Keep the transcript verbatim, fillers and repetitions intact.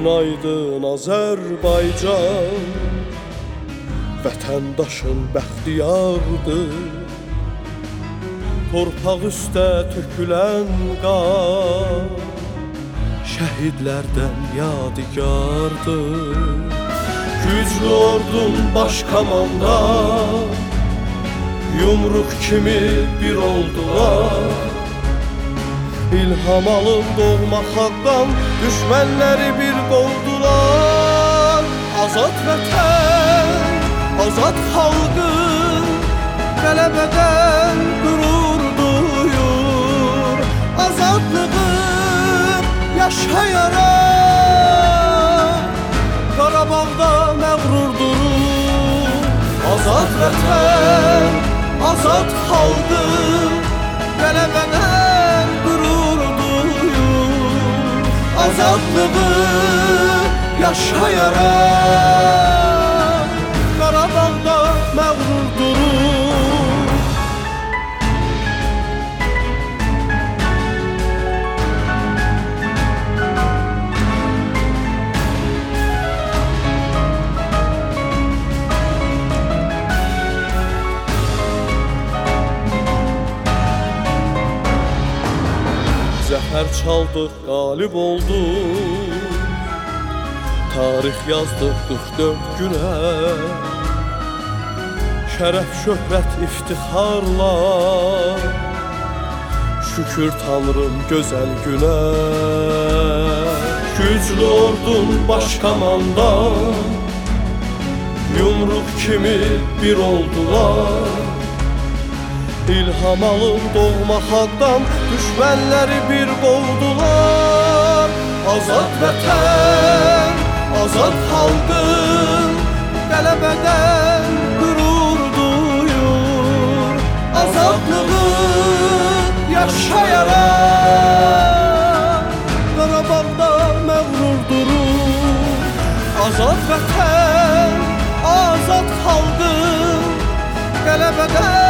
Gözün aydın Azərbaycan, vətəndaşın bəxtiyardır. Torpaq üstə tökülən qan şəhidlərdən yadigardır. Güclü ordun baş komandan yumruq kimi bir oldular. İlham alıb doğma xalqdan düşmənləri bir qovdular. Azad vətən, azad xalqın qələbədən qürur duyur. Azadlığı yaşayaraq Qarabağda məğrur durur. Azad vətən, azad xalqın qələbədən qürur duyur. Azadlığı yaşayaraq Qarabağda məğrur durur. Zəfər çaldıq, qalib olduq. Tarix yazdıq qırx dörd günə. Şərəf, şöhrət, iftixarla şükür Tanrım gözəl günə. Güclü ordun baş komandan yumruq kimi bir oldular. İlham alıb doğma xalqdan düşmənləri bir qovdular. Azad vətən, azad xalqın qələbədən qürur duyur. Azadlığı yaşayaraq Qarabağda məğrur durur. Azad vətən, azad xalqın qələbədən